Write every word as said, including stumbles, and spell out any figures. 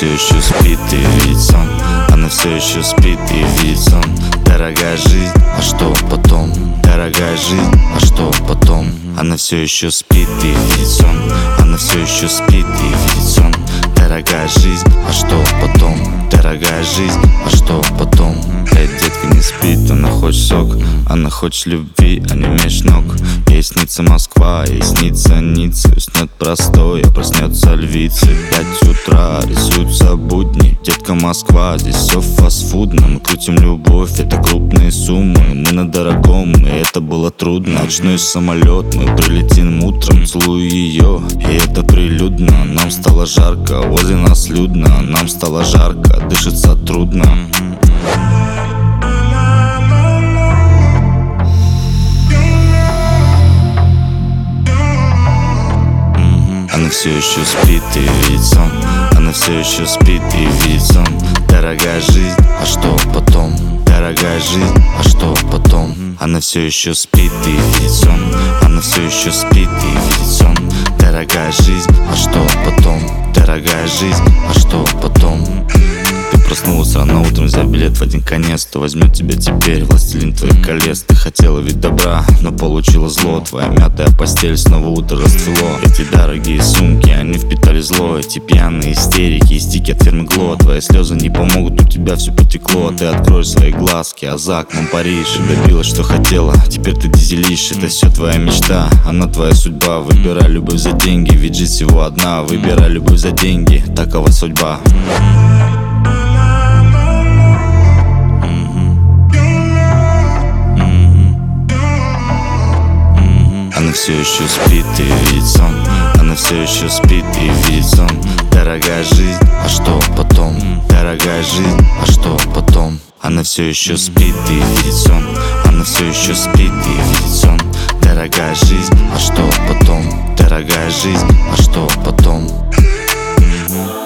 все еще спит и видит сон. Она все еще спит и видит сон. Дорогая жизнь, а что потом? Дорогая жизнь, а что потом? Она все еще спит и видит сон. Она все еще спит и видит сон. Дорогая жизнь, а что потом? Дорогая жизнь, а что потом? Эй, детка не спит, она хочет сок. Она хочет любви, а не меж ног. Ей снится Москва, ей снится Ницца. Уснет простой, а проснется львица. Пять утра, рисуются будни. Детка Москва, здесь все фастфудно. Мы крутим любовь, это крупные суммы. Мы на дорогом, и это было трудно. Ночной самолет, мы прилетим утром. Целую ее, и это прилюдно. Нам стало жарко, возле нас людно. Нам стало жарко, дышится трудно. Она все еще спит и видит сон. Она все еще спит и видит сон. Дорогая жизнь, а что потом? Дорогая жизнь, а что потом? Она все еще спит и видит сон. Она все еще спит и видит сон. Дорогая жизнь, а что потом? Дорогая жизнь, а что потом? Ты проснулась рано утром, взяв билет в один конец. Кто возьмет тебя теперь, властелин твоих колец? Ты хотела ведь добра, но получила зло. Твоя мятая постель, снова утро расцвело. Эти дорогие сумки, они впитали зло. Эти пьяные истерики и стики от фирмы Гло. Твои слезы не помогут, у тебя все потекло. Ты откроешь свои глазки, а за окном Париж. И добилась, что хотела, теперь ты дизелишь. Это все твоя мечта, она твоя судьба. Выбирай любовь за деньги, ведь жизнь всего одна. Выбирай любовь за деньги, такова судьба. Она все еще спит и видит сон. Она все еще спит и видит сон. Дорогая жизнь, а что потом? Дорогая жизнь, а что потом? Она все еще спит и видит сон. Она все еще спит и видит сон. Дорогая жизнь, а что потом? Дорогая жизнь, а что потом?